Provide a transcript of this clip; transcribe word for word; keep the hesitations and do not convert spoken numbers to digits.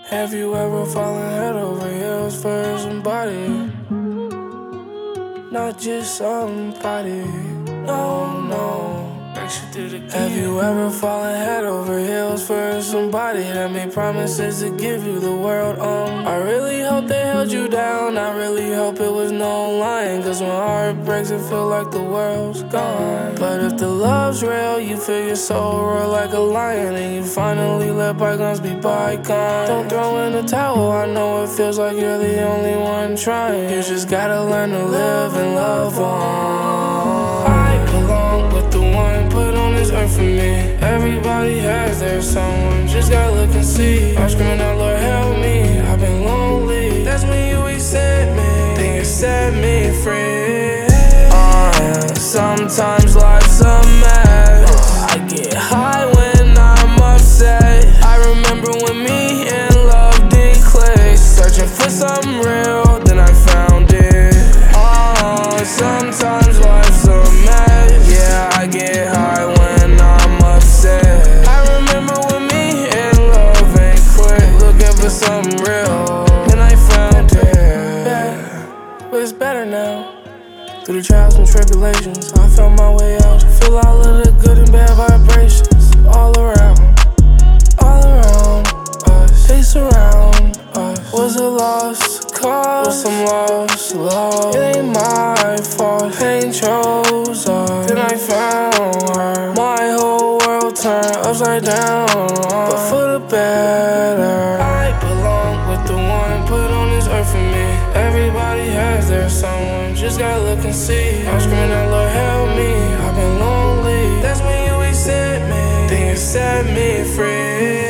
Have you ever fallen head over heels for somebody? Not just somebody, no, no. Have you ever fallen head over heels for somebody that made promises to give you the world? Um, I really hope they held you down. I really hope it was no lying, cause when heart breaks it feel like the world's gone. But if the love's real, you feel your soul roar like a lion, and you finally let bygones be bygones. Don't throw in the towel, I know it feels like you're the only one trying. You just gotta learn to live and love on. I belong with the one put on this earth for me. Everybody has their someone, just gotta look and see. I'm screaming out, Lord help me, I've been lonely. That's when you accept me, then you set me free. uh, Sometimes life's a mess. I get high when I'm upset. I remember when me and love did click. Searching for something real, then I found it. uh, Sometimes life's a mess. Yeah, I get high when I'm upset. I remember when me and love ain't quit. Looking for something real, then I found it. Yeah, but it's better now. Through the trials and tribulations, I found my way out. Feel all of the good and bad vibrations all around, all around us. They surround us. Was a lost cause, was some lost love. It ain't my fault, pain chose us. Then I found her. My whole world turned upside down, but for the better. I belong with the one put on this earth for me. Everybody has their someone, just gotta look and see. I'm screaming out, Lord help me, I've been lonely. That's when you accept me, then you set me free.